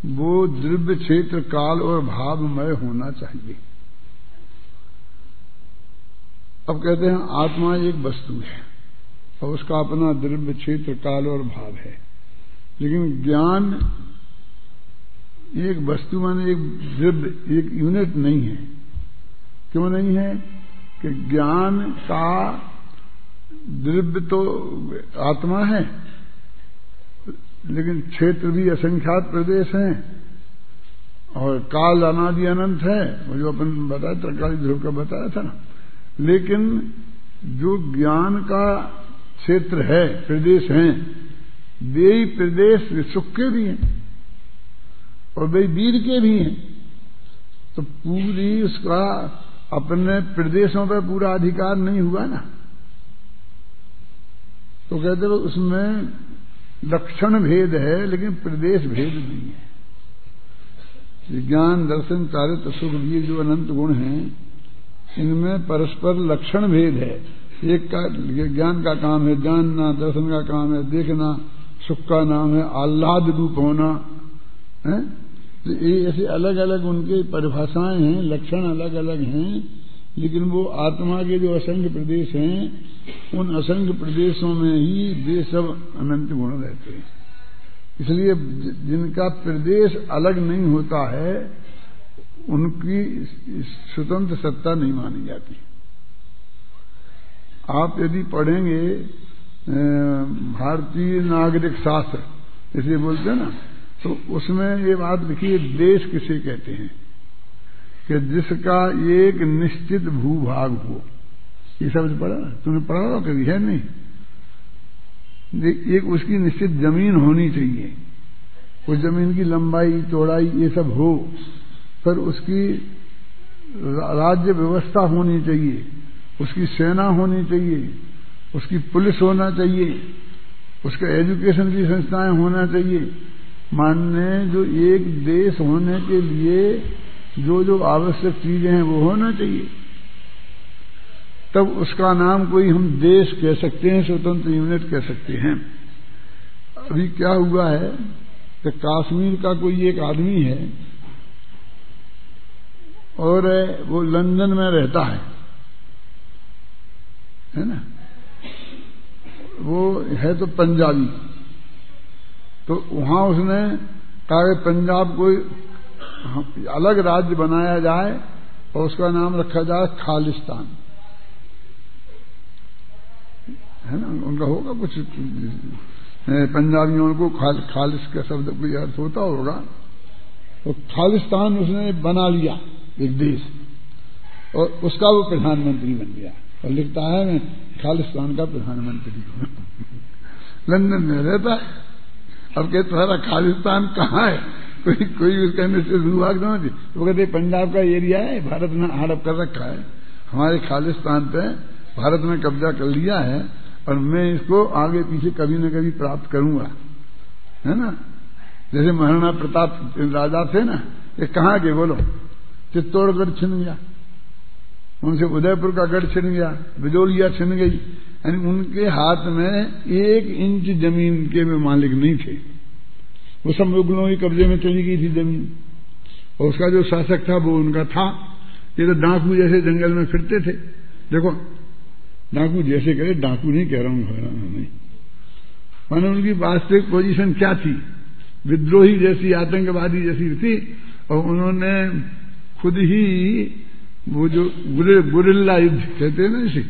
वो द्रव्य क्षेत्र काल और भावमय होना चाहिए। अब कहते हैं आत्मा एक वस्तु है और उसका अपना द्रव्य क्षेत्र काल और भाव है, लेकिन ज्ञान एक वस्तु माने एक द्रव्य एक यूनिट नहीं है। क्यों नहीं है? कि ज्ञान का द्रव्य तो आत्मा है, लेकिन क्षेत्र भी असंख्यात प्रदेश हैं और काल अनादि अनंत है, वो जो अपन बताया त्रकाली ध्रुव का बताया था ना। लेकिन जो ज्ञान का क्षेत्र है प्रदेश हैं, वे ही प्रदेश सुख के भी हैं और वे वीर के भी हैं। तो पूरी उसका अपने प्रदेशों पर पूरा अधिकार नहीं हुआ ना। तो कहते हो उसमें लक्षण भेद है लेकिन प्रदेश भेद नहीं है। ज्ञान दर्शन चारित्र सुख वीर जो अनंत गुण हैं, इनमें परस्पर लक्षण भेद है। एक का ज्ञान का काम है जानना, दर्शन का काम है देखना, सुख का नाम है आह्लाद रूप होना है। तो ये ऐसे अलग अलग उनके परिभाषाएं हैं, लक्षण अलग अलग हैं, लेकिन वो आत्मा के जो असंख्य प्रदेश हैं उन असंख्य प्रदेशों में ही वे सब अनंत गुण रहते हैं। इसलिए जिनका प्रदेश अलग नहीं होता है उनकी स्वतंत्र सत्ता नहीं मानी जाती। आप यदि पढ़ेंगे भारतीय नागरिक शास्त्र इसे बोलते हैं ना, तो उसमें ये बात लिखी है देश किसे कहते हैं कि जिसका एक निश्चित भूभाग हो। ये शब्द पढ़ा तुमने पढ़ा हो कभी? है नहीं। एक उसकी निश्चित जमीन होनी चाहिए, उस जमीन की लंबाई चौड़ाई ये सब हो, पर उसकी राज्य व्यवस्था होनी चाहिए, उसकी सेना होनी चाहिए, उसकी पुलिस होना चाहिए, उसका एजुकेशन की संस्थाएं होना चाहिए। मानने जो एक देश होने के लिए जो जो आवश्यक चीजें हैं वो होना चाहिए, तब उसका नाम कोई हम देश कह सकते हैं, स्वतंत्र यूनिट कह सकते हैं। अभी क्या हुआ है कि कश्मीर का कोई एक आदमी है और वो लंदन में रहता है ना, वो है तो पंजाबी। तो वहां उसने कहा कि पंजाब कोई अलग राज्य बनाया जाए और उसका नाम रखा जाए खालिस्तान, है ना। उनका होगा कुछ पंजाबियों को खालिस का शब्द कोई अर्थ होता होगा। तो खालिस्तान उसने बना लिया एक देश और उसका वो प्रधानमंत्री बन गया और लिखता है मैं खालिस्तान का प्रधानमंत्री हूं। लंदन में रहता है। अब कहते तुम्हारा खालिस्तान कहाँ है? कोई उसका निश्चित विभाग ना थी। वो कहते पंजाब का एरिया है, भारत ने हड़प कर रखा है, हमारे खालिस्तान पे भारत ने कब्जा कर लिया है और मैं इसको आगे पीछे कभी न कभी प्राप्त करूंगा, है ना। जैसे महाराणा प्रताप राजा थे ना, ये कहाँ के बोलो? चित्तौड़गढ़ छिन गया, उनसे उदयपुर का गढ़ छिन गया, बिजोलिया छिन गई। यानी उनके हाथ में 1 इंच जमीन के भी मालिक नहीं थे, वो सब मुगलों के कब्जे में चली गई थी जमीन और उसका जो शासक था वो उनका था। ये तो डाकू जैसे जंगल में फिरते थे। देखो डाकू जैसे करे, डाकू नहीं कह रहा हूं नहीं, माने उनकी वास्तविक पोजीशन क्या थी? विद्रोही जैसी, आतंकवादी जैसी थी। और उन्होंने खुद ही वो जो गुरिल्ला युद्ध कहते हैं ना, इसे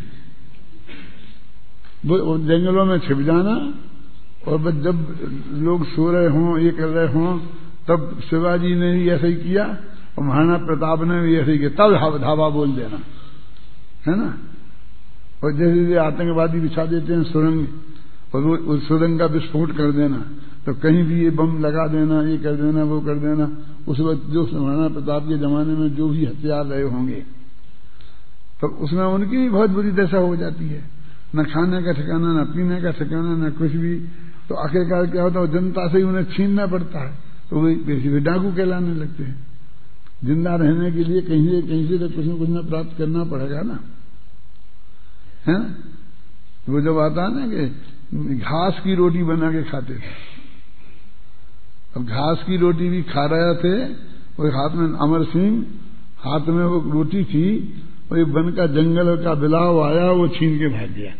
वो जंगलों में छिप जाना और बस जब लोग सो रहे हों ये कर रहे हों तब शिवाजी ने भी ऐसा ही किया और महाराणा प्रताप ने भी ऐसे ही किया, तब धावा बोल देना, है ना। और जैसे जैसे आतंकवादी बिछा देते हैं सुरंग और वो उस सुरंग का विस्फोट कर देना, तो कहीं भी ये बम लगा देना, ये कर देना, वो कर देना। उस वक्त जो महाराणा प्रताप के जमाने में जो भी हथियार रहे होंगे तो उसमें उनकी भी बहुत बुरी दशा हो जाती है, न खाने का ठिकाना, न पीने का ठिकाना, न कुछ भी। तो आखिरकार क्या होता है, जनता से ही उन्हें छीनना पड़ता है, तो वही बेसिक डाकू कहलाने लगते हैं। जिंदा रहने के लिए कहीं से तो कुछ न प्राप्त करना पड़ेगा ना, है। वो जब आता है ना कि घास की रोटी बना के खाते थे, अब घास की रोटी भी खा रहे थे, और हाथ में अमर सिंह हाथ में वो रोटी थी, और एक वन का जंगल का बिलाव आया, वो छीन के भाग गया।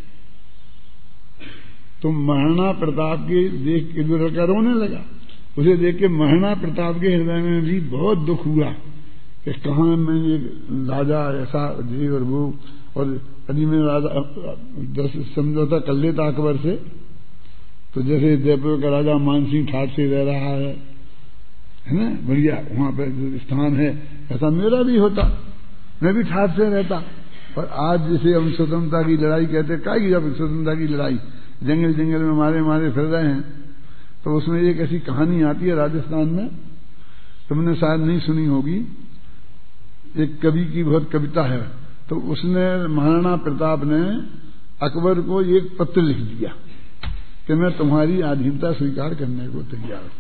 तो महाराणा प्रताप के देख के जो लड़का रोने लगा, उसे देख के महाराणा प्रताप के हृदय में भी बहुत दुख हुआ कि कहाँ मैं ये राजा ऐसा जी और वो, और यदि मैं राजा समझौता कर लेता अकबर से, तो जैसे जयपुर का राजा मानसिंह ठाट से रह रहा है ना, बढ़िया वहां पर स्थान है, ऐसा मेरा भी होता, मैं भी ठाट से रहता। और आज जैसे हम स्वतंत्रता की लड़ाई कहते, क्या की जब स्वतंत्रता की लड़ाई जंगल जंगल में मारे मारे फिर रहे हैं, तो उसमें एक ऐसी कहानी आती है राजस्थान में, तुमने शायद नहीं सुनी होगी। एक कवि की बहुत कविता है, तो उसने महाराणा प्रताप ने अकबर को एक पत्र लिख दिया कि मैं तुम्हारी अधीनता स्वीकार करने को तैयार हूं।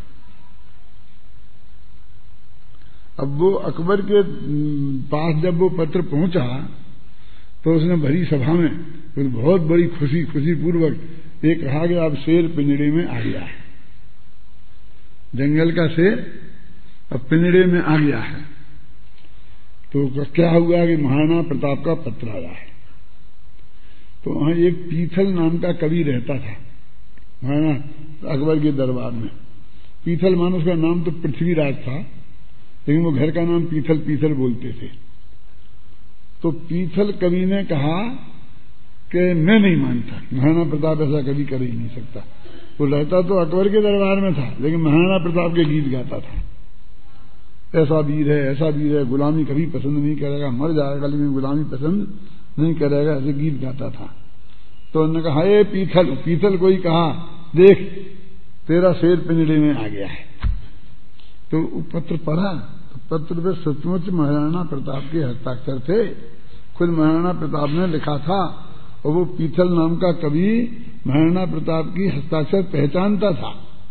अब वो अकबर के पास जब वो पत्र पहुंचा, तो उसने भरी सभा में बहुत बड़ी खुशी पूर्वक ये कहा कि अब शेर पिंजड़े में आ गया है, जंगल का शेर अब पिंजड़े में आ गया है। तो क्या हुआ कि महाराणा प्रताप का पत्र आया है। तो वहां एक पीथल नाम का कवि रहता था महाराणा अकबर के दरबार में। पीथल मानो का नाम तो पृथ्वीराज था, लेकिन वो घर का नाम पीथल पीथल बोलते थे। तो पीथल कवि ने कहा कि मैं नहीं मानता, महाराणा प्रताप ऐसा कभी कर ही नहीं सकता। वो रहता तो अकबर के दरबार में था, लेकिन महाराणा प्रताप के गीत गाता था, ऐसा वीर है ऐसा वीर है, गुलामी कभी पसंद नहीं करेगा, मर जाएगा लेकिन गुलामी पसंद नहीं करेगा, ऐसे गीत गाता था। तो उन्होंने कहा हे पीथल कोई कहा देख तेरा शेर पिंजड़े में आ गया है। तो पत्र पढ़ा, तो पत्र पे सचमुच महाराणा प्रताप के हस्ताक्षर थे, खुद महाराणा प्रताप ने लिखा था। और वो पीथल नाम का कवि महाराणा प्रताप की हस्ताक्षर पहचानता था,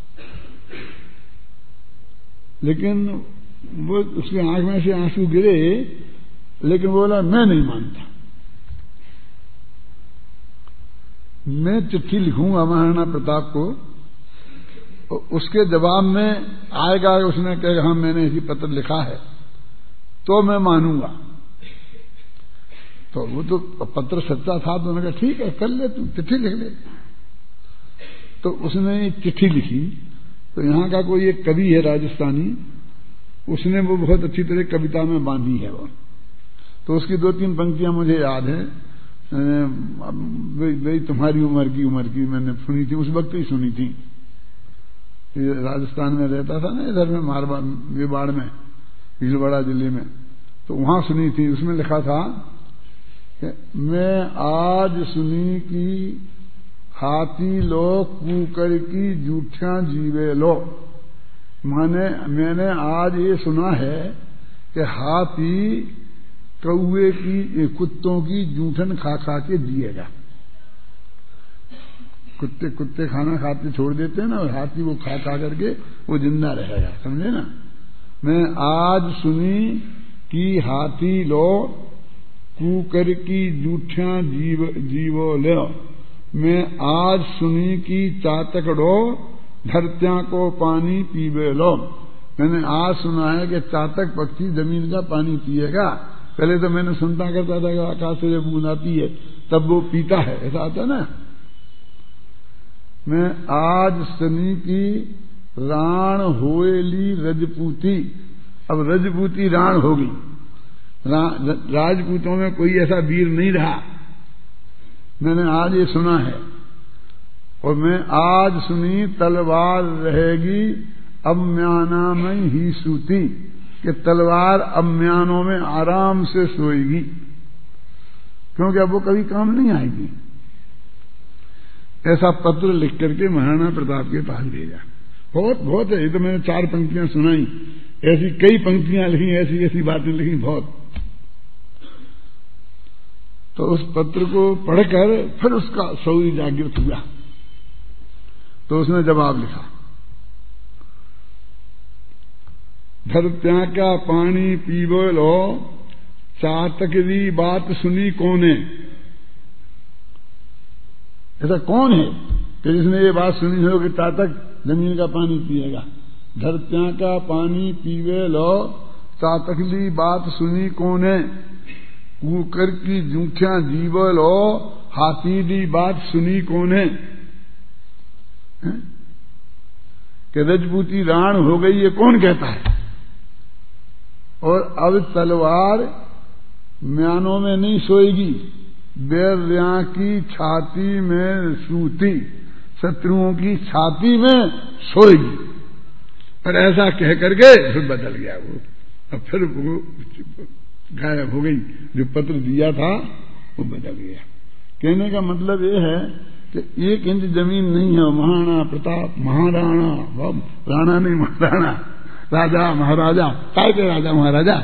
लेकिन वो उसकी आंख में से आंसू गिरे, लेकिन वो बोला मैं नहीं मानता, मैं चिट्ठी लिखूंगा महाराणा प्रताप को, उसके जवाब में आएगा उसने कहेगा हाँ मैंने इसी पत्र लिखा है तो मैं मानूंगा। तो वो तो पत्र सच्चा था, तो उन्होंने कहा ठीक है कर ले, तू चिट्ठी लिख ले। तो उसने चिट्ठी लिखी। तो यहाँ का कोई एक कवि है राजस्थानी, उसने वो बहुत अच्छी तरह कविता में बांधी है वो। तो उसकी 2-3 पंक्तियां मुझे याद है। वही तुम्हारी उम्र की मैंने सुनी थी, उस वक्त ही सुनी थी। राजस्थान में रहता था ना, इधर में मेवाड़ में, भीलवाड़ा जिले में, तो वहां सुनी थी। उसमें लिखा था कि मैं आज सुनी कि हाथी लो कूकर की जूठियां जीवे लो। मैंने आज ये सुना है कि हाथी कौए की कुत्तों की जूठन खा खा के जिएगा। कुत्ते खाना खाते छोड़ देते हैं ना, और हाथी वो खा खा करके वो जिंदा रहेगा, समझे ना। मैं आज सुनी कि हाथी लो कूकर की जूठियां जीवो लो। मैं आज सुनी कि चातक डो धरत्या को पानी पीवे लो। मैंने आज सुना है कि चातक पक्षी जमीन का पानी पिएगा। पहले तो मैंने सुनता करता था कि आकाश से जब बूंद आती है तब वो पीता है, ऐसा आता ना। मैं आज सुनी की राण होएली रजपूती। अब रजपूती राण होगी, राजपूतों में कोई ऐसा वीर नहीं रहा, मैंने आज ये सुना है। और मैं आज सुनी तलवार रहेगी अम्याना में ही सूती, कि तलवार अम्यानों में आराम से सोएगी, क्योंकि अब वो कभी काम नहीं आएगी। ऐसा पत्र लिख करके महाराणा प्रताप के पास भेजा। बहुत है, ये तो मैंने 4 पंक्तियां सुनाई, ऐसी कई पंक्तियां लिखी, ऐसी ऐसी बातें लिखी बहुत। तो उस पत्र को पढ़कर फिर उसका शौर्य जागृत हुआ। तो उसने जवाब लिखा, धरत्या का पानी पीवो लो, चातक दी बात सुनी कौने। ऐसा कौन है कि जिसने ये बात सुनी हो कि चातक जमीन का पानी पिएगा। धरत्या का पानी पीवे लो, तातकली बात सुनी कोने, कूकर की जूठियां जीव लो, हाथीली बात सुनी कोने। कि रजपूती राण हो गई ये कौन कहता है? और अब तलवार म्यानों में नहीं सोएगी, बैरिया की छाती में सूती, शत्रुओं की छाती में सोएगी। पर ऐसा कह करके फिर बदल गया वो, अब फिर वो गायब हो गई। जो पत्र दिया था वो बदल गया। कहने का मतलब ये है कि 1 इंच जमीन नहीं है, महाराणा प्रताप, महाराणा, राणा नहीं महाराणा, राजा महाराजा, काय के राजा महाराजा,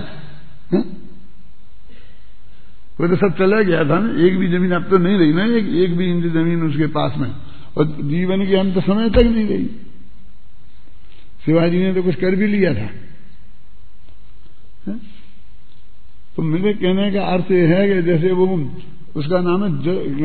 वो तो सब चला गया था ना। एक भी जमीन अब तो नहीं रही ना, एक भी इंच जमीन उसके पास में, और जीवन के अंत समय तक नहीं रही। शिवाजी ने तो कुछ कर भी लिया था। तो मेरे कहने का अर्थ यह है कि जैसे वो, उसका नाम है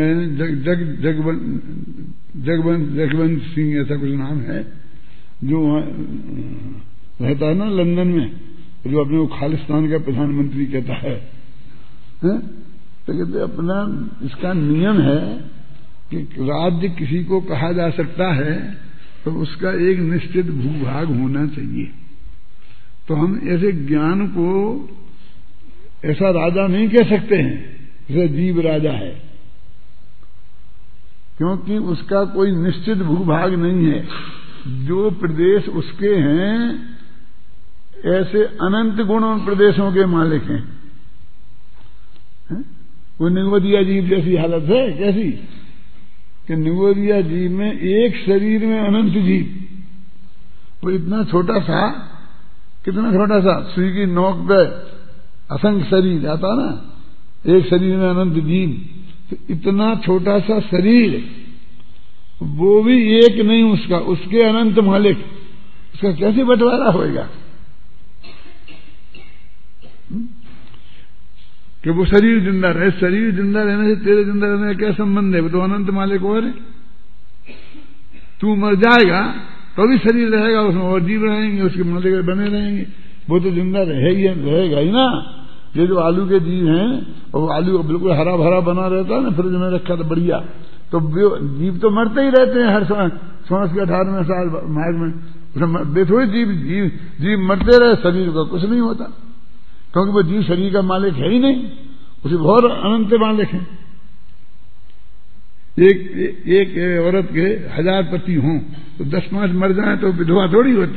जगवंत सिंह, ऐसा कुछ नाम है, जो रहता है ना लंदन में, जो अपने को खालिस्तान का प्रधानमंत्री कहता है। तो कहते अपना इसका नियम है कि राज्य किसी को कहा जा सकता है तो उसका एक निश्चित भूभाग होना चाहिए। तो हम ऐसे ज्ञान को ऐसा राजा नहीं कह सकते हैं जैसे जीव राजा है, क्योंकि उसका कोई निश्चित भूभाग नहीं है। जो प्रदेश उसके हैं ऐसे अनंत गुण उन प्रदेशों के मालिक हैं। वो निगोदिया जीव जैसी हालत है, कैसी कि निगोदिया जीव में एक शरीर में अनंत जीव, वो इतना छोटा सा, कितना छोटा सा, सुई की नोक पे असंख्य शरीर आता ना, एक शरीर में अनंत जीव। तो इतना छोटा सा शरीर, वो भी एक नहीं उसका, उसके अनंत मालिक, उसका कैसे बंटवारा होएगा? कि वो शरीर जिंदा रहे, शरीर जिंदा रहने से तेरे जिंदा रहने का क्या संबंध है? वो तो अनंत मालिक और है। तू मर जाएगा तो भी शरीर रहेगा उसमें, और जीव रहेंगे, उसके मालिक बने रहेंगे। वो तो जिंदा रहेगा ही ना। ये जो आलू के जीव हैं, और आलू बिल्कुल हरा भरा बना रहता है ना, फ्रिज में रखा था बढ़िया, तो जीव तो मरते ही रहते हैं हर 16 के 18वें साल मार्ग में। उसमें बेथोड़े जीव मरते रहे, शरीर का कुछ नहीं होता, क्योंकि वो जीव शरीर का मालिक है ही नहीं, उसे बहुत अनंत मालिक है। एक औरत के 1000 पति हों तो 10-5 मर जाए तो विधवा थोड़ी होती।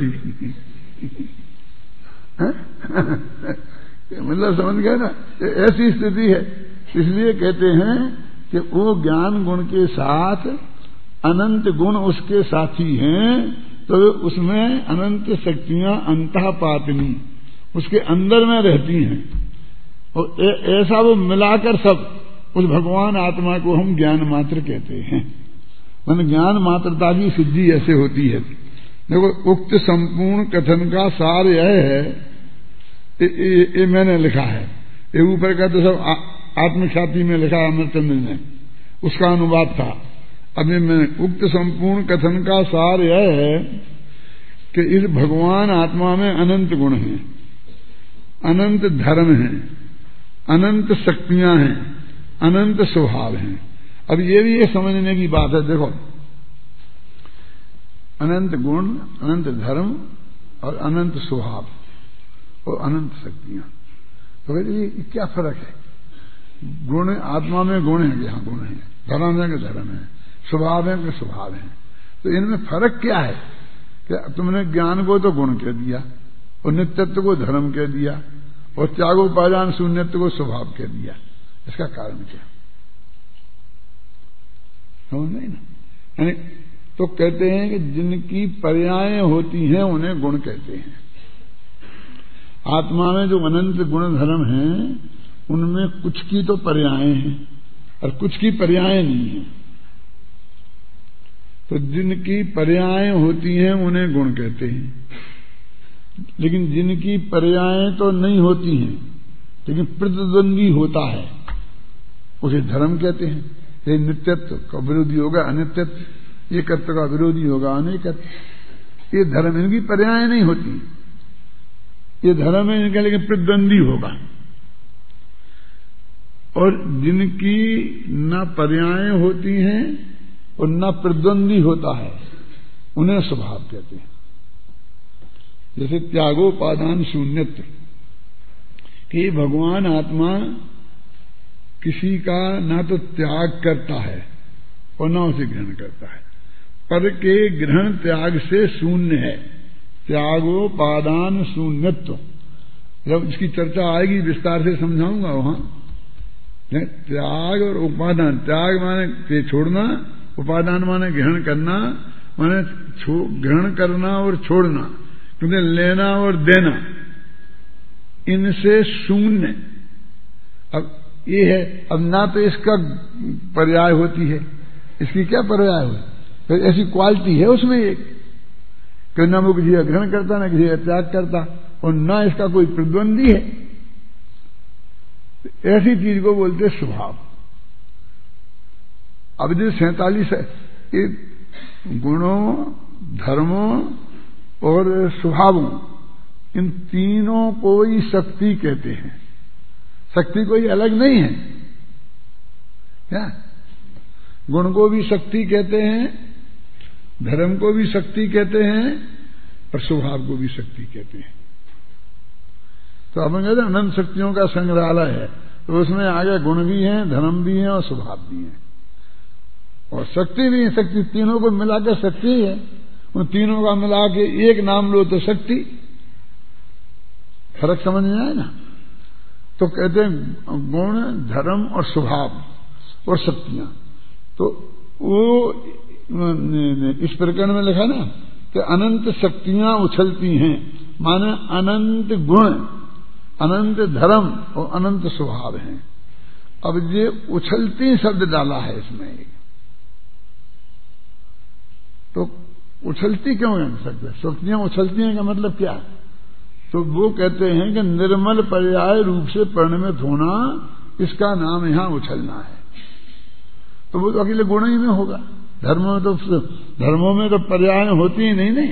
मतलब समझ गए ना, ऐसी स्थिति है। इसलिए कहते हैं कि वो ज्ञान गुण के साथ अनंत गुण उसके साथी हैं, तो उसमें अनंत शक्तियां अंतःपातिनी उसके अंदर में रहती हैं। और ऐसा वो मिलाकर सब उस भगवान आत्मा को हम ज्ञान मात्र कहते हैं। मैंने ज्ञान मात्रता की सिद्धि ऐसे होती है। देखो, उक्त संपूर्ण कथन का सार यह है, ये मैंने लिखा है, ये ऊपर का तो सब आत्मख्याति में लिखा अमरचंद्र ने, उसका अनुवाद था। अभी मैंने उक्त संपूर्ण कथन का सार यह है कि इस भगवान आत्मा में अनंत गुण हैं, अनंत धर्म हैं, अनंत शक्तियां हैं, अनंत स्वभाव हैं। अब ये भी एक समझने की बात है। देखो, अनंत गुण, अनंत धर्म और अनंत स्वभाव और अनंत शक्तियां, तो ये क्या फर्क है? गुण आत्मा में गुण है, यहां गुण है, धर्म है कि धर्म है, स्वभाव है कि स्वभाव है। तो इनमें फर्क क्या है? कि तुमने ज्ञान को तो गुण कह दिया, और नित्यत्व को धर्म कह दिया, और त्यागोपादान शून्यत्व को स्वभाव कह दिया। इसका कारण क्या? समझ नहीं ना? यानी तो कहते हैं कि जिनकी पर्याय होती हैं उन्हें गुण कहते हैं। आत्मा में जो अनंत गुण धर्म हैं उनमें कुछ की तो पर्याय हैं और कुछ की पर्याय नहीं है। तो जिनकी पर्याय होती हैं उन्हें गुण कहते हैं, लेकिन जिनकी पर्याय तो नहीं होती हैं लेकिन प्रतिद्वंदी होता है उसे धर्म कहते हैं। ये नित्यत्व का विरोधी होगा अनित्यत्व, एकत्व का विरोधी होगा अनेकत्व। ये धर्म इनकी पर्याय नहीं होती, ये धर्म है इनका, लेकिन प्रतिद्वंदी होगा। और जिनकी न पर्याय होती हैं और न प्रतिद्वंदी होता है, उन्हें स्वभाव कहते हैं। जैसे त्यागोपादान शून्यत्व, कि भगवान आत्मा किसी का ना तो त्याग करता है और ना उसे ग्रहण करता है, पर के ग्रहण त्याग से शून्य है। त्यागोपादान शून्यत्व, जब इसकी चर्चा आएगी विस्तार से समझाऊंगा वहां। त्याग और उपादान, त्याग माने छोड़ना, उपादान माने ग्रहण करना, माने ग्रहण करना और छोड़ना, क्योंकि लेना और देना इनसे शून्य। अब ये है, अब ना तो इसका पर्याय होती है, इसकी क्या पर्याय हो, फिर ऐसी क्वालिटी है उसमें एक कि न वो किसी का ग्रहण करता, न किसी का त्याग करता, और न इसका कोई प्रतिद्वंदी है। ऐसी चीज को बोलते स्वभाव। अब जो 47 है, गुणों, धर्मों और स्वभावों, इन तीनों को ही शक्ति कहते हैं। शक्ति कोई अलग नहीं है क्या? गुण को भी शक्ति कहते हैं, धर्म को भी शक्ति कहते हैं, और स्वभाव को भी शक्ति कहते हैं। तो अपन कहते हैं अनंत शक्तियों का संग्रहालय है, तो उसमें आगे गुण भी हैं, धर्म भी हैं और स्वभाव भी हैं और शक्ति भी है। शक्ति तीनों को मिलाकर शक्ति है, उन तीनों का मिला के एक नाम लो तो शक्ति। फर्क समझ में आए ना? तो कहते हैं गुण, धर्म और स्वभाव और शक्तियां। तो वो इस प्रकरण में लिखा ना कि अनंत शक्तियां उछलती हैं, माने अनंत गुण, अनंत धर्म और अनंत स्वभाव हैं। अब ये उछलती शब्द डाला है इसमें, तो उछलती क्यों कह सकते? शक्तियां उछलती हैं का मतलब क्या? तो वो कहते हैं कि निर्मल पर्याय रूप से परिणमित होना, इसका नाम यहां उछलना है। तो वो तो अकेले गुण ही में होगा, धर्मों में तो पर्याय होती ही नहीं,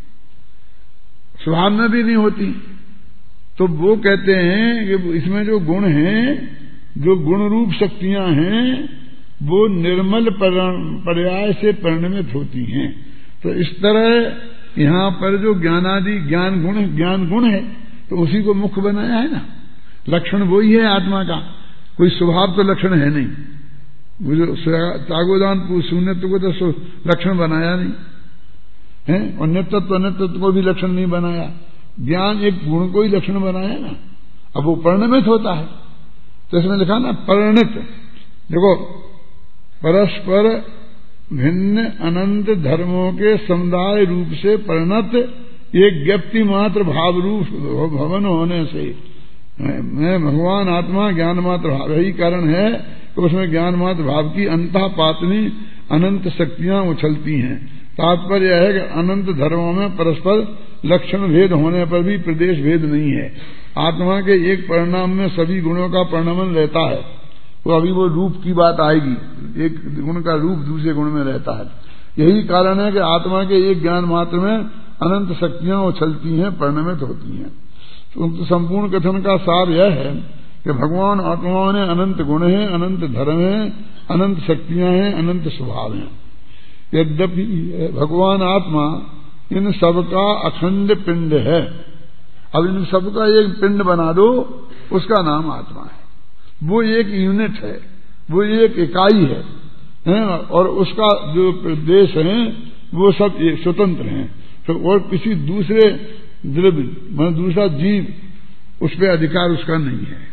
स्वभाव में भी नहीं होती। तो वो कहते हैं कि इसमें जो गुण हैं, जो गुण रूप शक्तियां हैं, वो निर्मल पर्याय से परिणमित होती हैं। तो इस तरह यहां पर जो ज्ञानादि ज्ञान गुण है, तो उसी को मुख्य बनाया है ना। लक्षण वही है आत्मा का, कोई स्वभाव तो लक्षण है नहीं। वो जो त्यागोदान शून्यत्व को तो लक्षण बनाया नहीं है, और नित्यत्व अनित्यत्व को भी लक्षण नहीं बनाया। ज्ञान एक गुण को ही लक्षण बनाया ना। अब वो परिणमित होता है, तो इसमें लिखा ना परिणित। देखो, परस्पर भिन्न अनंत धर्मों के समुदाय रूप से परिणत एक व्यक्ति मात्र भाव रूप भवन होने से मैं भगवान आत्मा ज्ञान मात्र भाव, यही कारण है कि उसमें ज्ञान मात्र भाव की अंतःपातनी अनंत शक्तियां उछलती हैं। तात्पर्य है कि अनंत धर्मों में परस्पर लक्षण भेद होने पर भी प्रदेश भेद नहीं है। आत्मा के एक परिणाम में सभी गुणों का परिणमन रहता है। तो अभी वो रूप की बात आएगी, एक गुण का रूप दूसरे गुण में रहता है। यही कारण है कि आत्मा के एक ज्ञान मात्र में अनंत शक्तियां उछलती हैं, परिणमित होती हैं। तो संपूर्ण कथन का सार यह है कि भगवान आत्माओं ने अनंत गुण हैं, अनंत धर्म हैं, अनंत शक्तियां हैं, अनंत स्वभाव हैं। यद्यपि भगवान आत्मा इन सबका अखंड पिंड है। अब इन सबका एक पिंड बना दो, उसका नाम आत्मा है। वो एक यूनिट है, वो एक इकाई है, और उसका जो प्रदेश है वो सब स्वतंत्र हैं। तो और किसी दूसरे द्रव्य मतलब दूसरा जीव उस पर अधिकार उसका नहीं है।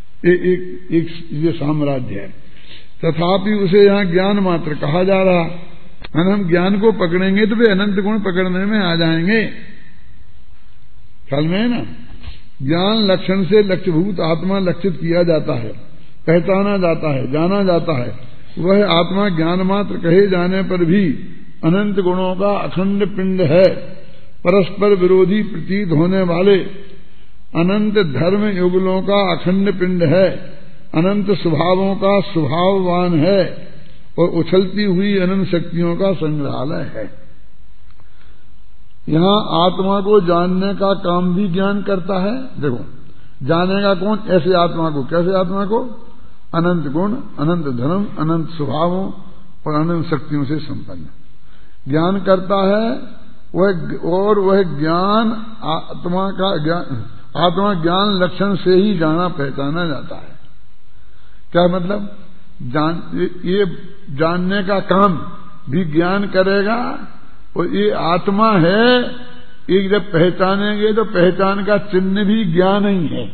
एक ये साम्राज्य है। तथापि उसे यहाँ ज्ञान मात्र कहा जा रहा है। हम ज्ञान को पकड़ेंगे तो वे अनंत गुण पकड़ने में आ जाएंगे। ख्याल में है ना? ज्ञान लक्षण से लक्ष्यभूत आत्मा लक्षित किया जाता है, पहचाना जाता है, जाना जाता है। वह आत्मा ज्ञान मात्र कहे जाने पर भी अनंत गुणों का अखंड पिंड है। परस्पर विरोधी प्रतीत होने वाले अनंत धर्म युगलों का अखंड पिंड है। अनंत स्वभावों का स्वभाववान है और उछलती हुई अनंत शक्तियों का संग्रहालय है। यहां आत्मा को जानने का काम भी ज्ञान करता है। देखो, जानेगा कौन? ऐसे आत्मा को। कैसे आत्मा को? अनंत गुण, अनंत धर्म, अनंत स्वभावों और अनंत शक्तियों से संपन्न ज्ञान करता है। वह ज्ञान आत्मा का आत्मा ज्ञान लक्षण से ही जाना पहचाना जाता है। क्या मतलब? ये जानने का काम भी ज्ञान करेगा, और ये आत्मा है, एक जब पहचानेंगे तो पहचान का चिन्ह भी ज्ञान ही है।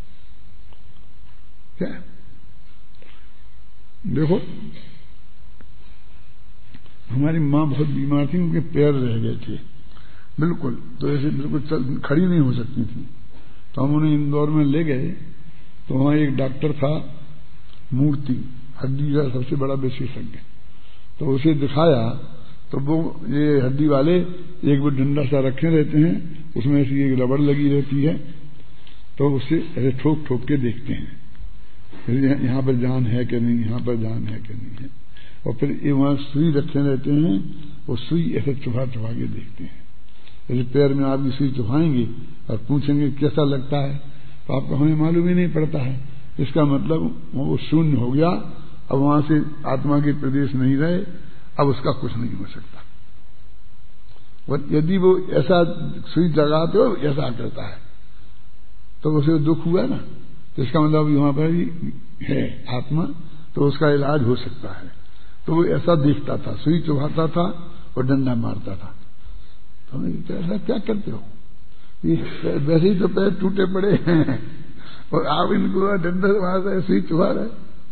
क्या? देखो, हमारी माँ बहुत बीमार थी, उनके पैर रह गए थे बिल्कुल, तो ऐसे बिल्कुल खड़ी नहीं हो सकती थी। तो हम उन्हें इंदौर में ले गए, तो वहां एक डॉक्टर था, मूर्ति, हड्डी का सबसे बड़ा विशेषज्ञ। तो उसे दिखाया, तो वो ये हड्डी वाले एक वो डंडा सा रखे रहते हैं, उसमें ऐसी एक रबड़ लगी रहती है, तो उससे ऐसे ठोक ठोक के देखते हैं यहाँ पर जान है कि नहीं, यहाँ पर जान है कि नहीं है। और फिर ये वहां सुई रखे रहते हैं, वो सुई ऐसे चुभा चुभा के देखते हैं। जैसे पैर में आपकी सुई चुभाएंगे और पूछेंगे कैसा लगता है, तो आपको हमें मालूम ही नहीं पड़ता है। इसका मतलब वो शून्य हो गया, अब वहां से आत्मा के प्रदेश नहीं रहे, अब उसका कुछ नहीं हो सकता। और यदि वो ऐसा सुई जगाते हो ऐसा करता है, तो उसे दुख हुआ ना, तो इसका मतलब वहां पर ही है आत्मा, तो उसका इलाज हो सकता है। तो वो ऐसा देखता था, सुई चुभाता था और डंडा मारता था। तो ऐसा क्या करते हो? वैसे ही तो पैर टूटे पड़े हैं और आप इनको डंडा मार रहे, सुई चुभा रहे।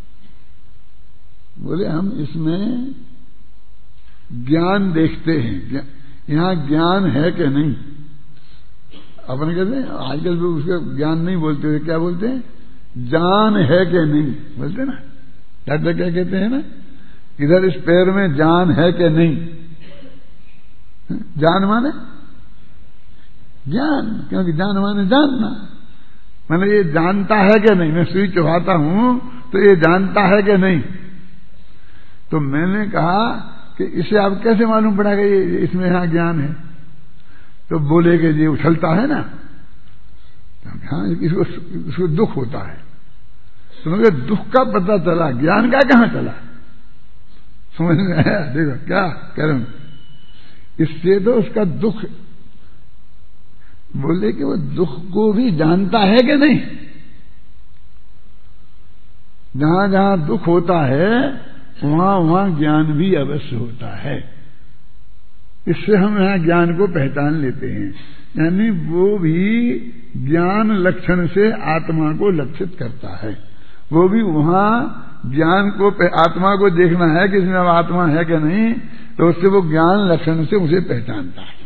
बोले हम इसमें ज्ञान देखते हैं, यहां ज्ञान है कि नहीं। अपन कहते हैं आजकल भी उसका ज्ञान नहीं बोलते हुए क्या बोलते हैं? जान है कि नहीं बोलते ना। डॉक्टर क्या कहते हैं ना, इधर इस पैर में जान है कि नहीं। जान माने ज्ञान, क्योंकि जान माने जानना, मैंने ये जानता है कि नहीं। मैं सुई चुभाता हूं तो ये जानता है कि नहीं। तो मैंने कहा कि इसे आप कैसे मालूम पड़ा कि इसमें यहां ज्ञान है? तो बोले कि ये उछलता है ना, हाँ, इसको दुख होता है। तो मुझे दुख का पता चला, ज्ञान का कहां चला? समझ में आया? देखो क्या कह रहा हूं, इससे तो उसका दुख, बोले कि वो दुख को भी जानता है कि नहीं। जहां जहां दुख होता है वहां वहां ज्ञान भी अवश्य होता है। इससे हम यहां ज्ञान को पहचान लेते हैं, यानी वो भी ज्ञान लक्षण से आत्मा को लक्षित करता है। वो भी वहां ज्ञान को, आत्मा को देखना है कि इसमें अब आत्मा है कि नहीं, तो उससे वो ज्ञान लक्षण से उसे पहचानता है।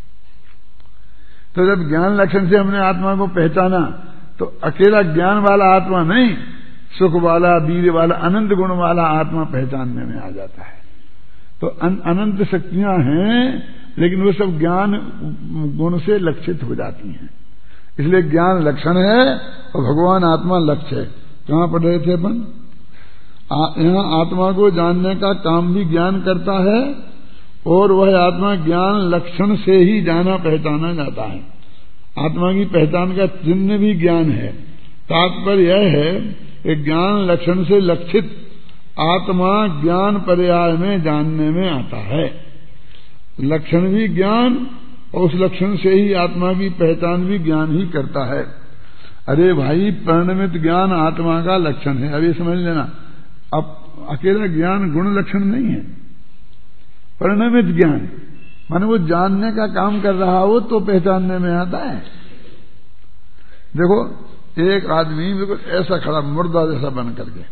तो जब ज्ञान लक्षण से हमने आत्मा को पहचाना, तो अकेला ज्ञान वाला आत्मा नहीं, सुख वाला, वीर्य वाला, अनंत गुण वाला आत्मा पहचानने में आ जाता है। तो अनंत शक्तियां हैं, लेकिन वो सब ज्ञान गुण से लक्षित हो जाती हैं। इसलिए ज्ञान लक्षण है और भगवान आत्मा लक्ष्य है। कहां पढ़ रहे थे अपन? यहां आत्मा को जानने का काम भी ज्ञान करता है, और वह आत्मा ज्ञान लक्षण से ही जाना पहचाना जाता है। आत्मा की पहचान का चिन्ह भी ज्ञान है। तात्पर्य यह है कि ज्ञान लक्षण से लक्षित आत्मा ज्ञान पर्याय में जानने में आता है। लक्षण भी ज्ञान, और उस लक्षण से ही आत्मा की पहचान भी ज्ञान ही करता है। अरे भाई, परिणमित ज्ञान आत्मा का लक्षण है। अब ये समझ लेना, अब अकेला ज्ञान गुण लक्षण नहीं है। परिणमित ज्ञान माने वो जानने का काम कर रहा हो तो पहचानने में आता है। देखो, एक आदमी बिल्कुल ऐसा खड़ा, मुर्दा जैसा बन करके,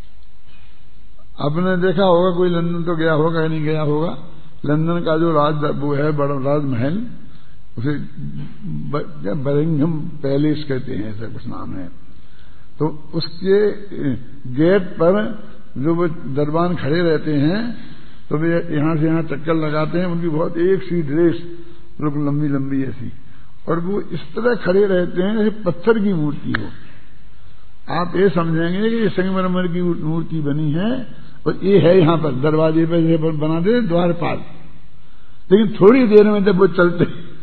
आपने देखा होगा, कोई लंदन तो गया होगा या नहीं गया होगा, लंदन का जो वो है बड़ा राजमहल, उसे बरिंघम पैलेस कहते हैं, ऐसा कुछ नाम है। तो उसके गेट पर जो वो दरबान खड़े रहते हैं, तो वे यहां से यहां चक्कर लगाते हैं। उनकी बहुत एक सी ड्रेस, बिल्कुल लंबी लंबी ऐसी, और वो इस तरह खड़े रहते हैं जैसे पत्थर की मूर्ति हो। आप ये समझेंगे कि ये संगमरमर की मूर्ति बनी है, और ये है यहां पर दरवाजे पर बना दे द्वारपाल। लेकिन थोड़ी देर में जब वो चलते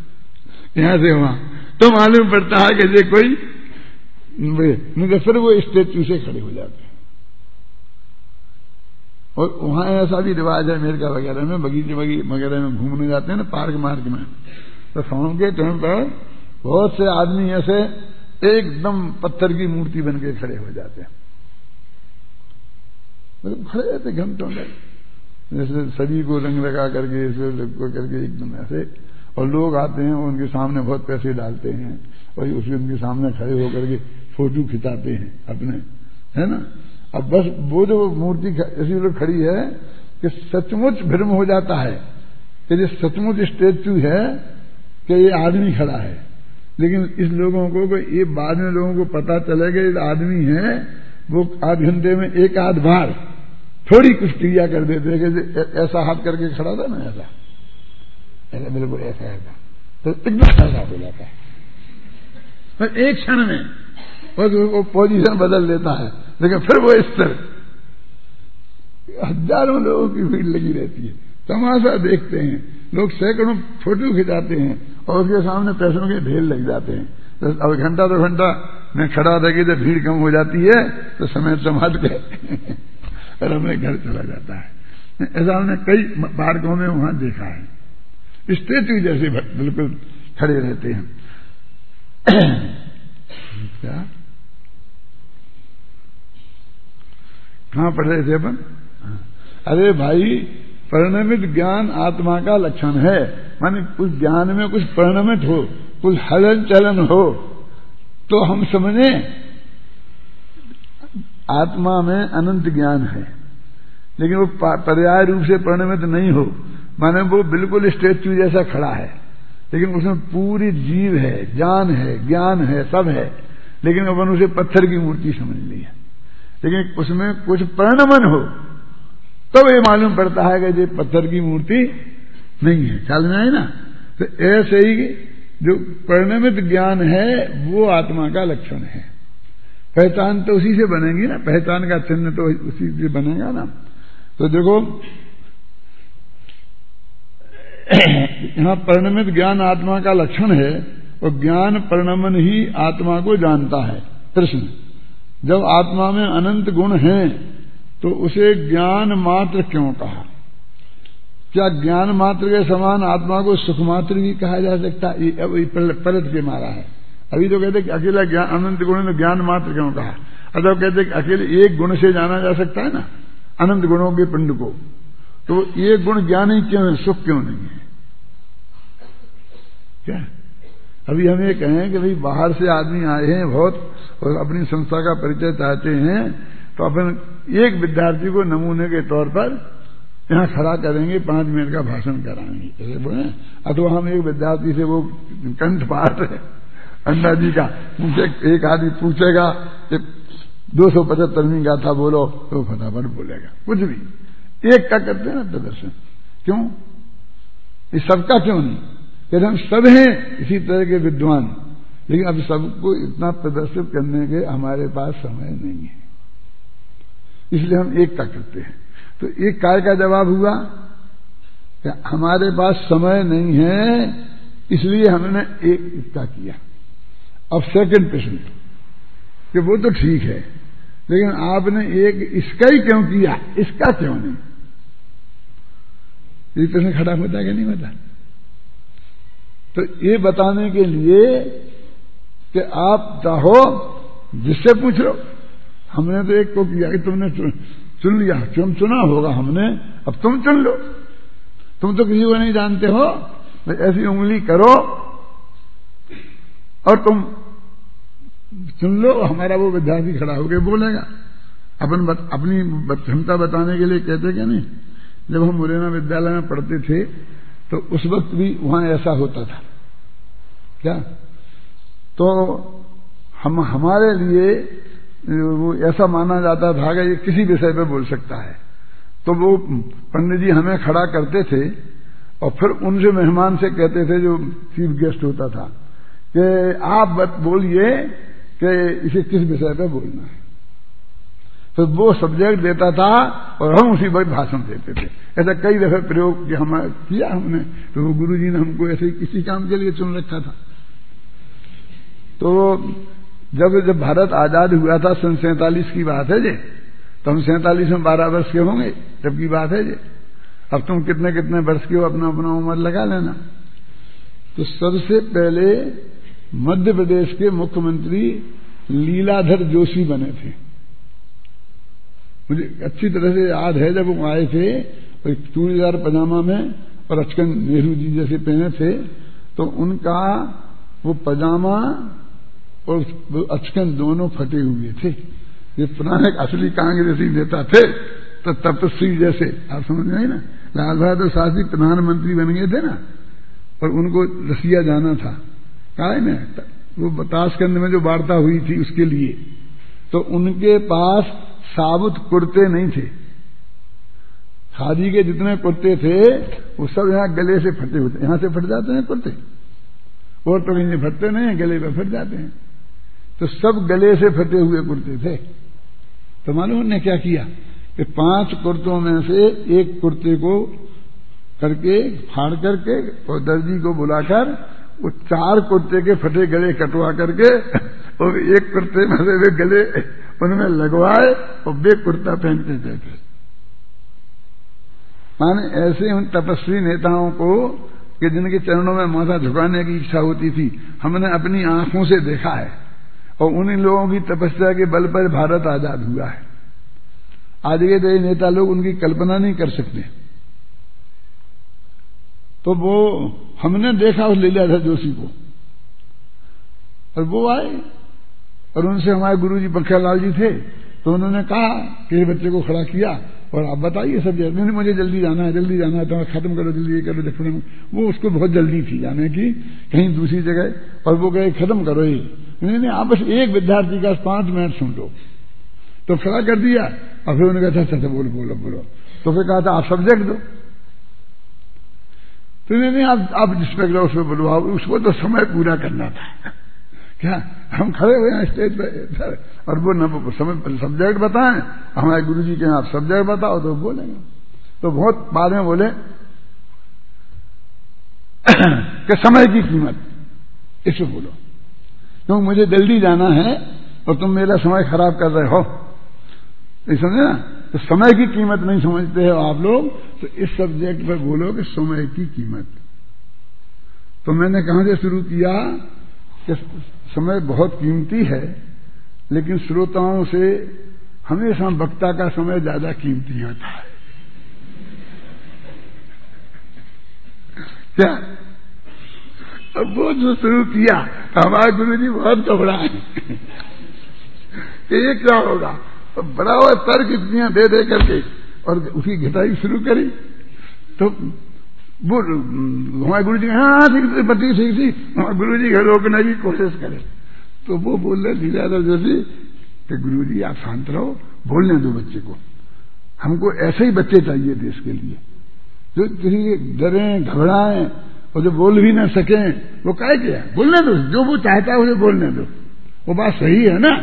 यहां से वहां, तो मालूम पड़ता है कि ये कोई नहीं, तो फिर वो स्टेच्यू से खड़े हो जाते हैं। और वहां ऐसा भी रिवाज है अमेरिका वगैरह में, बगीचे वगैरह में घूमने जाते हैं ना, पार्क मार्क में, तो शाम के टाइम पर बहुत से आदमी ऐसे एकदम पत्थर की मूर्ति बन के खड़े हो जाते हैं, मतलब खड़े रहते घंटों तक, जैसे सभी को रंग लगा करके करके एकदम ऐसे। और लोग आते हैं, उनके सामने बहुत पैसे डालते हैं और उसके उनके सामने खड़े होकर के फोटो खिंचाते हैं अपने, है ना। अब बस वो जो मूर्ति ऐसी लोग खड़ी है कि सचमुच भ्रम हो जाता है कि ये सचमुच स्टेच्यू है कि ये आदमी खड़ा है। लेकिन इस लोगों को ये बाद में लोगों को पता चलेगा ये आदमी है, वो आध घंटे में एक आध बार थोड़ी कुछ क्रिया कर देते हैं कि ऐसा हाथ करके खड़ा था ना, ऐसा बिल्कुल ऐसा तो एकदम खड़ा हो जाता है, तो एक क्षण में वो पोजीशन बदल लेता है। लेकिन फिर वो इस तरह हजारों लोगों की भीड़ लगी रहती है, तमाशा देखते हैं लोग, सैकड़ों फोटो खिंचाते हैं और उसके सामने पैसों के ढेर लग जाते हैं। तो अब घंटा 2 घंटा में खड़ा रह के जब भीड़ कम हो जाती है तो समय संभाल के और अपने घर चला जाता है। ऐसा हमने कई पार्कों में वहां देखा है, स्टेच्यू जैसे बिल्कुल खड़े रहते हैं। क्या कहां पढ़ रहे थे अपन? अरे भाई, परिणमित ज्ञान आत्मा का लक्षण है, माने उस ज्ञान में कुछ परिणमित हो, कुछ हलन चलन हो तो हम समझे आत्मा में अनंत ज्ञान है। लेकिन वो पर्याय रूप से परिणमित नहीं हो, माने वो बिल्कुल स्टेच्यू जैसा खड़ा है, लेकिन उसमें पूरी जीव है, जान है, ज्ञान है, सब है, लेकिन अपन उसे पत्थर की मूर्ति समझ ली है। लेकिन उसमें कुछ परिणमन हो तो ये मालूम पड़ता है कि ये पत्थर की मूर्ति नहीं है। ख्याल में आए ना? तो ऐसे ही जो परिणमित ज्ञान है वो आत्मा का लक्षण है। पहचान तो उसी से बनेगी ना, पहचान का चिन्ह तो उसी से बनेगा ना। तो देखो यहां परिणमित ज्ञान आत्मा का लक्षण है और ज्ञान परिणमन ही आत्मा को जानता है। प्रश्न, जब आत्मा में अनंत गुण हैं तो उसे ज्ञान मात्र क्यों कहा? क्या ज्ञान मात्र के समान आत्मा को सुख मात्र भी कहा जा सकता? परत के मारा है। अभी तो कहते कि अकेला ज्ञान अनंत गुण में ज्ञान मात्र क्यों कहा? अगर कहते कि अकेले एक गुण से जाना जा सकता है ना अनंत गुणों के पिंड को, तो एक गुण ज्ञान ही क्यों है, सुख क्यों नहीं है? क्या अभी हम ये कहें कि भाई बाहर से आदमी आए हैं बहुत और अपनी संस्था का परिचय चाहते हैं, तो अपन एक विद्यार्थी को नमूने के तौर पर यहां खड़ा करेंगे, 5 मिनट का भाषण कराएंगे, ऐसे बोले। अथवा हम एक विद्यार्थी से वो कंठपाठ अन्ना जी का एक आदमी पूछेगा कि 275वीं गाथा बोलो, तो फटाफट बोलेगा, कुछ भी एक का करते हैं ना प्रदर्शन। क्यों? ये सबका क्यों नहीं? यदि हम सब हैं इसी तरह के विद्वान, लेकिन अब सबको इतना प्रदर्शित करने के हमारे पास समय नहीं है, इसलिए हम एक का करते हैं। तो एक काय का जवाब हुआ कि हमारे पास समय नहीं है, इसलिए हमने एक इसका किया। अब सेकंड प्रश्न कि वो तो ठीक है, लेकिन आपने एक इसका ही क्यों किया, इसका क्यों नहीं? ये प्रश्न खड़ा होता है कि नहीं होता? तो ये बताने के लिए कि आप चाहो जिससे पूछ लो, हमने तो एक को किया कि तुमने चुन लिया, तुम चुना होगा हमने, अब तुम चुन लो। तुम तो किसी को नहीं जानते हो, ऐसी उंगली करो और तुम चुन लो। हमारा वो विद्यार्थी खड़ा होकर बोलेगा, अपनी क्षमता बताने के लिए कहते क्या नहीं। जब हम मुरैना विद्यालय में पढ़ते थे तो उस वक्त भी वहां ऐसा होता था। क्या? तो हमारे लिए वो ऐसा माना जाता था कि ये किसी विषय पे बोल सकता है, तो वो पंडित जी हमें खड़ा करते थे और फिर उनसे मेहमान से कहते थे, जो चीफ गेस्ट होता था, कि आप बोलिए कि इसे किस विषय पे बोलना है। तो वो सब्जेक्ट देता था और हम उसी वक्त भाषण देते थे। ऐसा कई दफे प्रयोग किया हमने। तो वो गुरु जी ने हमको ऐसे ही किसी काम के लिए चुन रखा था। तो जब भारत आजाद हुआ था, सन 47 की बात है जे, तो हम 47 में 12 वर्ष के होंगे तब की बात है जे। अब तुम कितने कितने वर्ष के हो, अपना अपना उम्र लगा लेना। तो सबसे पहले मध्य प्रदेश के मुख्यमंत्री लीलाधर जोशी बने थे। मुझे अच्छी तरह से याद है, जब वो आए थे तो चूड़ीदार पजामा में और अचकन नेहरू जी जैसे पहने थे, तो उनका वो पजामा और अचकन दोनों फटे हुए थे। ये पुराने असली कांग्रेसी नेता थे, तो तपस्वी जैसे, आप समझ में आई ना। लाल बहादुर शास्त्री प्रधानमंत्री बन गए थे ना, और उनको रसिया जाना था, कहा है ना, वो ताशकंद में जो वार्ता हुई थी उसके लिए। तो उनके पास साबुत कुर्ते नहीं थे। खादी के जितने कुर्ते थे वो सब यहां गले से फटे होते, यहां से फट जाते हैं कुर्ते, और तो कहीं से फटते नहीं, गले पे फट जाते हैं। तो सब गले से फटे हुए कुर्ते थे। तो मालूम उन्होंने क्या किया कि 5 कुर्तों में से एक कुर्ते को करके फाड़ करके और दर्जी को बुलाकर वो 4 कुर्ते के फटे गले कटवा करके और एक कुर्ते में से वे गले उनमें लगवाए और वे कुर्ता पहनते थे। माने ऐसे उन तपस्वी नेताओं को कि जिनके चरणों में माथा झुकाने की इच्छा होती थी, हमने अपनी आंखों से देखा है। और उन्हीं लोगों की तपस्या के बल पर भारत आजाद हुआ है। आज के नेता लोग उनकी कल्पना नहीं कर सकते। तो वो हमने देखा उस लीलाधर जोशी को, और वो आए और उनसे हमारे गुरुजी बखियालाल जी थे, तो उन्होंने कहा कि बच्चे को खड़ा किया और आप बताइए सब। नहीं, मुझे जल्दी जाना है, जल्दी जाना है, तो खत्म करो, जल्दी ये करो, दक्षिण में। वो उसको बहुत जल्दी थी जाने की कहीं दूसरी जगह, और वो कहे खत्म करो ये। नहीं, आप बस एक विद्यार्थी का 5 मिनट सुन लो। तो खड़ा कर दिया और फिर उन्होंने कहा अच्छा बोलो बोलो बोलो। तो फिर कहा था आप सब्जेक्ट दो। तो नहीं, आप जिसमें लो उसमें बोलो, उसको तो समय पूरा करना था। क्या हम खड़े हुए हैं स्टेज पर और वो न समय सब्जेक्ट बताएं, हमारे गुरुजी के आप सब्जेक्ट बताओ तो बोलेंगे। तो बहुत बाद में बोले कि समय की कीमत इसे बोलो, क्योंकि मुझे जल्दी जाना है और तुम मेरा समय खराब कर रहे हो, समझे ना। तो समय की कीमत नहीं समझते हो आप लोग, तो इस सब्जेक्ट पर बोलो कि समय की कीमत। तो मैंने कहां से शुरू किया कि समय बहुत कीमती है, लेकिन श्रोताओं से हमेशा वक्ता का समय ज्यादा कीमती होता है। क्या अब वो जो शुरू किया, हमारे गुरुजी बहुत घबराए कि ये क्या होगा। तो बड़ा हुआ तर्क इतनियां दे करके और उसकी घटाई शुरू करी। तो वो हमारे गुरु जी हाँ ठीक थी हमारे गुरु जी घर रोकने की कोशिश करे। तो वो बोल रहे लीलाधर जोशी कि गुरु जी आप शांत रहो, बोलने दो बच्चे को, हमको ऐसे ही बच्चे चाहिए देश के लिए, जो किसी डरें घबराएं और जो बोल भी ना सकें। वो कहे क्या, बोलने दो, जो वो चाहता है उसे बोलने दो। वो बात सही है ना,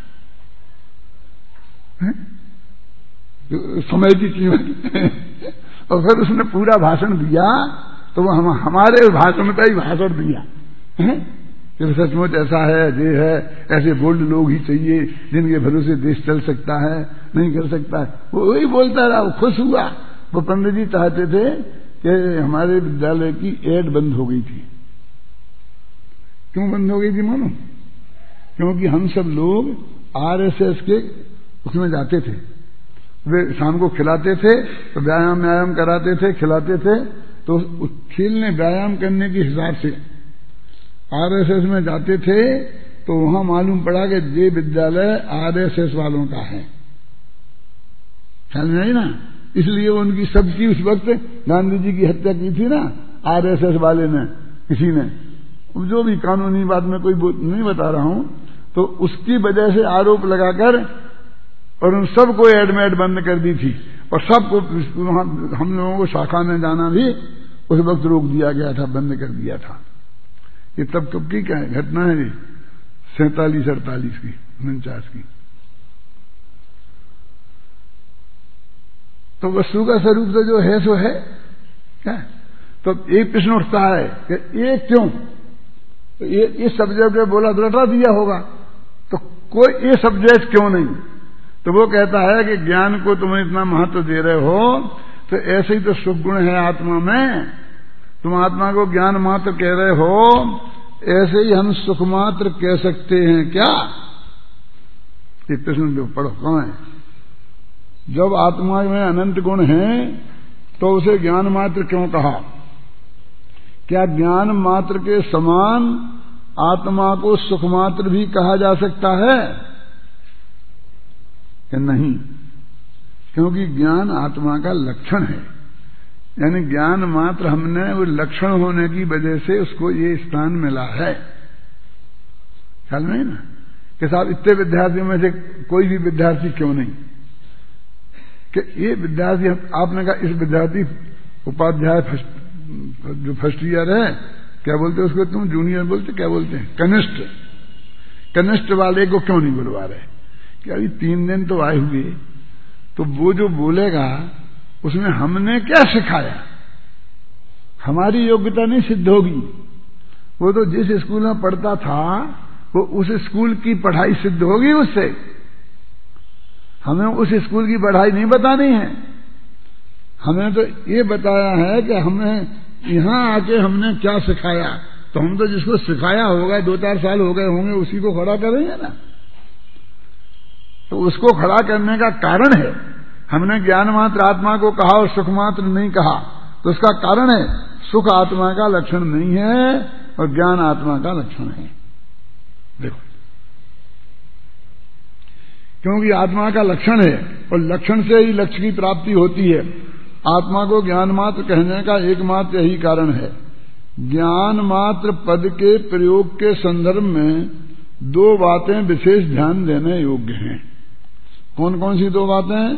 समय की कीमत। और फिर उसने पूरा भाषण दिया, तो वो हमारे भाषण का ही भाषण दिया कि सचमुच ऐसा है, ये है, ऐसे बोल्ड लोग ही चाहिए जिनके भरोसे देश चल सकता है, नहीं कर सकता है। वो वही बोलता रहा, वो खुश हुआ। वो पंडित जी चाहते थे कि हमारे विद्यालय की एड बंद हो गई थी। क्यों बंद हो गई थी मानो? क्योंकि हम सब लोग आरएसएस के उसमें जाते थे, वे शाम को खिलाते थे, तो व्यायाम कराते थे, खिलाते थे। तो खेलने व्यायाम करने के हिसाब से आरएसएस में जाते थे, तो वहां मालूम पड़ा कि ये विद्यालय आरएसएस वालों का है। ख्याल में आई ना। इसलिए उनकी सबकी उस वक्त गांधी जी की हत्या की थी ना आरएसएस वाले ने, किसी ने, जो भी कानूनी बात में कोई नहीं बता रहा हूं, तो उसकी वजह से आरोप लगाकर और उन सबको एडमिट बंद कर दी थी। और सबको हम लोगों को शाखा में जाना भी उस वक्त रोक दिया गया था, बंद कर दिया था। ये तब कब की क्या घटना है, 47-48 की, 49 की। तो वस्तु का स्वरूप तो जो है सो है क्या। तो एक प्रश्न उठता है कि ये क्यों, तो ये इस सब्जेक्ट में बोला तो रटा दिया होगा, तो कोई ये सब्जेक्ट क्यों नहीं। तो वो कहता है कि ज्ञान को तुम इतना महत्व दे रहे हो, तो ऐसे ही तो सुख गुण है आत्मा में, तुम आत्मा को ज्ञान मात्र कह रहे हो, ऐसे ही हम सुख मात्र कह सकते हैं क्या। ये प्रश्न जो पढ़ो कौन है। जब आत्मा में अनंत गुण हैं तो उसे ज्ञान मात्र क्यों कहा। क्या ज्ञान मात्र के समान आत्मा को सुख मात्र भी कहा जा सकता है कि नहीं। क्योंकि ज्ञान आत्मा का लक्षण है, यानी ज्ञान मात्र हमने वो लक्षण होने की वजह से उसको ये स्थान मिला है। ख्याल नहीं ना कि साहब इतने विद्यार्थियों में से कोई भी विद्यार्थी क्यों नहीं, कि ये विद्यार्थी, आपने कहा इस विद्यार्थी उपाध्याय जो फर्स्ट ईयर है, क्या बोलते उसको तुम, जूनियर बोलते, क्या बोलते हैं, कनिष्ठ वाले को क्यों नहीं बुलवा रहे कि अभी 3 दिन तो आए हुए, तो वो जो बोलेगा उसमें हमने क्या सिखाया, हमारी योग्यता नहीं सिद्ध होगी। वो तो जिस स्कूल में पढ़ता था वो उस स्कूल की पढ़ाई सिद्ध होगी उससे, हमें उस स्कूल की पढ़ाई नहीं बतानी है। हमें तो ये बताया है कि हमें यहां आके हमने क्या सिखाया, तो हम तो जिसको सिखाया होगा 2-4 साल हो गए होंगे उसी को खड़ा करेंगे ना। तो उसको खड़ा करने का कारण है, हमने ज्ञान मात्र आत्मा को कहा और सुख मात्र नहीं कहा, तो उसका कारण है सुख आत्मा का लक्षण नहीं है और ज्ञान आत्मा का लक्षण है। देखो, क्योंकि आत्मा का लक्षण है और लक्षण से ही लक्ष्य की प्राप्ति होती है। आत्मा को ज्ञान मात्र कहने का एकमात्र यही कारण है। ज्ञान मात्र पद के प्रयोग के संदर्भ में 2 बातें विशेष ध्यान देने योग्य हैं। कौन कौन सी 2 बातें।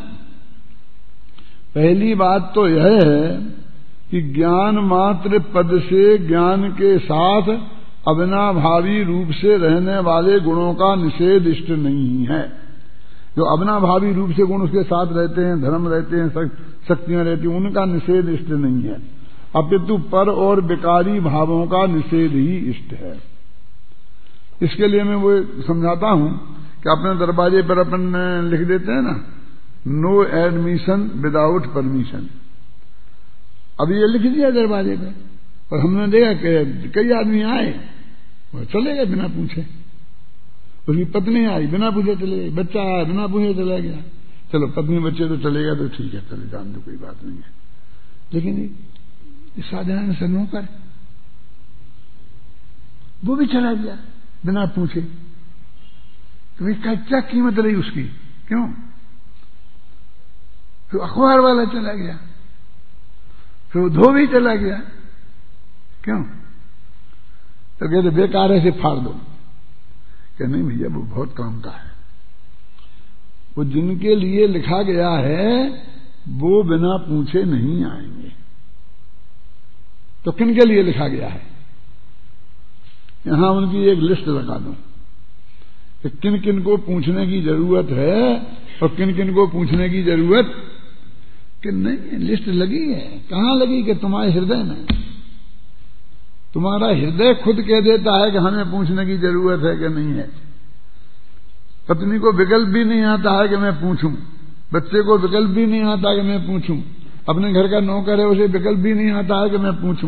पहली बात तो यह है कि ज्ञान मात्र पद से ज्ञान के साथ अविनाभावी रूप से रहने वाले गुणों का निषेध इष्ट नहीं है। जो अविनाभावी रूप से गुण उसके साथ रहते हैं, धर्म रहते हैं, शक्तियां रहती हैं, उनका निषेध इष्ट नहीं है, अपितु पर और विकारी भावों का निषेध ही इष्ट है। इसके लिए मैं वो समझाता हूं कि अपने दरवाजे पर अपन लिख देते हैं ना, नो एडमिशन विदाउट परमिशन। अभी ये लिख दिया दरवाजे पे और हमने देखा कि कई आदमी आए और चले गए बिना पूछे। उसकी पत्नी आई बिना पूछे चले गई, बच्चा आया बिना पूछे चला गया। चलो पत्नी बच्चे तो चले गए तो ठीक है, चले जान दो, कोई बात नहीं है। लेकिन साधारण से नौकर वो भी चला गया बिना पूछे, तो क्या कीमत रही उसकी, क्यों। फिर अखबार वाला चला गया, फिर वो धोबी चला गया, क्यों। तो कहते बेकार है, से फाड़ दो। कि नहीं भैया वो बहुत काम का है, वो जिनके लिए लिखा गया है वो बिना पूछे नहीं आएंगे। तो किन के लिए लिखा गया है, यहां उनकी एक लिस्ट लगा दो कि किन किन को पूछने की जरूरत है और किन किन को पूछने की जरूरत कि नहीं। लिस्ट लगी है, कहां लगी कि तुम्हारे हृदय में। तुम्हारा हृदय खुद कह देता है कि हमें पूछने की जरूरत है कि नहीं है। पत्नी को विकल्प भी नहीं आता है कि मैं पूछूं, बच्चे को विकल्प भी नहीं आता कि मैं पूछूं, अपने घर का नौकर है उसे विकल्प भी नहीं आता है कि मैं पूछूं।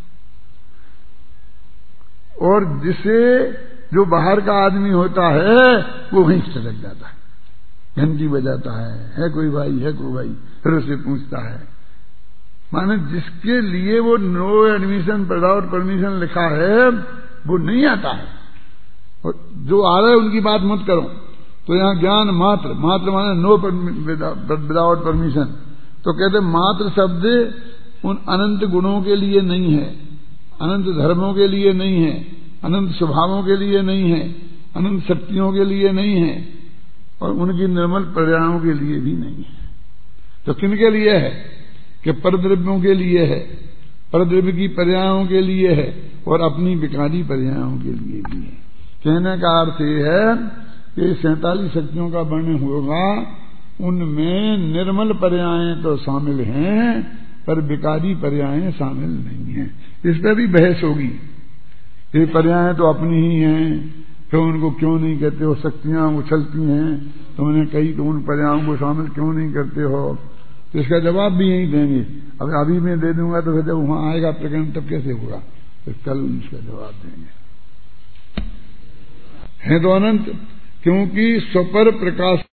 और जिसे जो बाहर का आदमी होता है वो वहीं से लग जाता है, घंटी बजाता है कोई भाई, है कोई भाई, फिर उसे पूछता है। माने जिसके लिए वो नो एडमिशन विदाउट परमिशन लिखा है वो नहीं आता है, और जो आ रहे उनकी बात मत करो। तो यहां ज्ञान मात्र, मात्र माने नो विदाउट परमिशन। तो कहते मात्र शब्द उन अनंत गुणों के लिए नहीं है, अनंत धर्मों के लिए नहीं है, अनंत स्वभावों के लिए नहीं है, अनंत शक्तियों के लिए नहीं है और उनकी निर्मल पर्यायों के लिए भी नहीं है। तो किन के लिए है कि परद्रव्यों के लिए है, परद्रव्य की पर्यायों के लिए है और अपनी विकारी पर्यायों के लिए भी है। कहने का अर्थ यह है कि 47 शक्तियों का वर्णन होगा उनमें निर्मल पर्याय तो शामिल हैं पर विकारी पर्याय शामिल नहीं हैं। इस पर भी बहस होगी। ये पर्याय तो अपनी ही हैं, फिर उनको क्यों नहीं कहते हो? शक्तियां उछलती हैं, तुमने कही तो उन पर्यायों को शामिल क्यों नहीं करते हो? तो इसका जवाब भी यही देंगे। अब अभी मैं दे दूंगा तो फिर जब वहां आएगा प्रकरण तब कैसे होगा? तो कल इसका जवाब देंगे। है तो अनंत, क्योंकि स्वपर प्रकाश